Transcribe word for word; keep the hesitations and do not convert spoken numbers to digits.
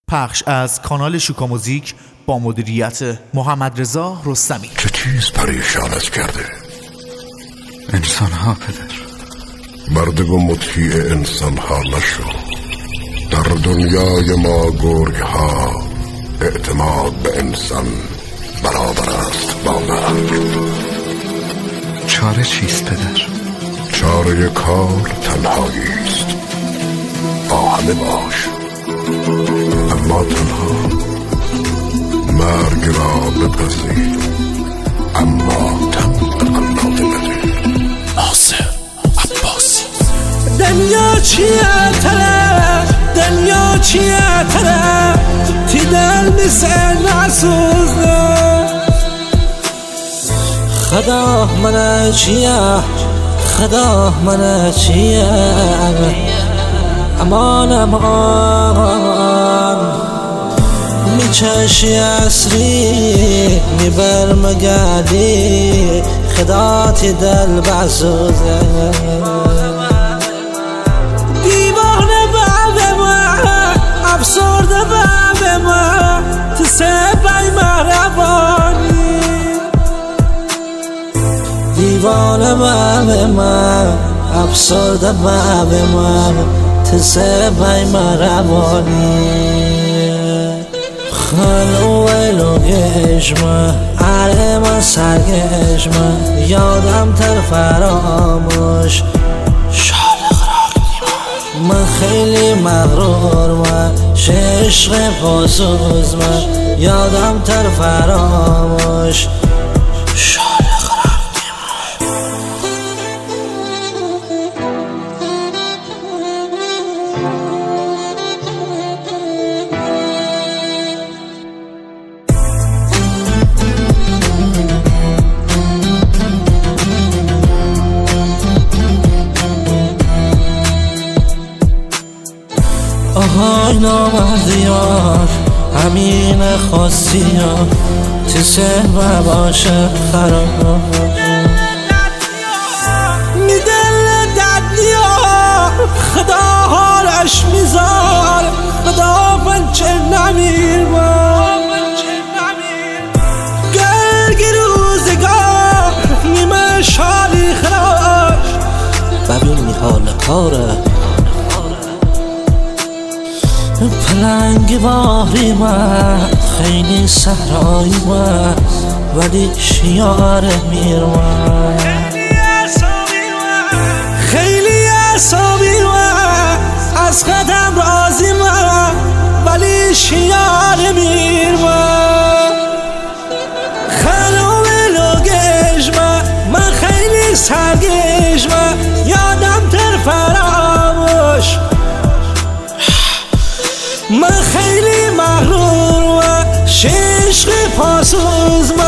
پخش از کانال شوکا موزیک با مدیریت محمد رضا رستمی. چه چیز پریشانت کرده؟ انسان ها پدر. مرد و مطیع انسان ها نشو. در دنیای ما گرگ ها اعتماد به انسان برابر است با مرگ. چاره چیست پدر؟ چاره کار تنهایی است. با همه باش، اما تنها. مرگ را بپذیر، اما تن به قنات بده. ناصر عباسی. دنیا چیه تره، دنیا چیه تره، تی دل میسه نسوزه. خدا من چیه، خدا من چیه، امان امان. میچشی اصری میبر مگردی، خدا تی دل بسوزه. دیوانه بابه ما، افسرده بابه ما، تو سبای مهربانی. دیوانه بابه ما، افسرده بابه ما، تو سبای مهربانی. خلو ویلو گشمه عره من سرگشمه، یادم تر فراموش شالق راکنیم. من خیلی مغرور من عشق پاسوز من، یادم تر فراموش شالق راکنیم. آهای نامردیار همین خواستیار، تی سه باشه خراب. می دل دردیار خدا حالش میذار، خدا پنچه نمیر با گرگ روزگار نیمه شالی خراش. ببینی حال کاره پلنگ باری من، خیلی صحرایی من، ولی شیار میر من. خیلی عصابی من، از قدم راضی من، ولی شیار میر من. خلوم لوگش من، من خیلی سرگش من، یادم تر فراموش. من خیلی مغرور و عشق پاسوز من،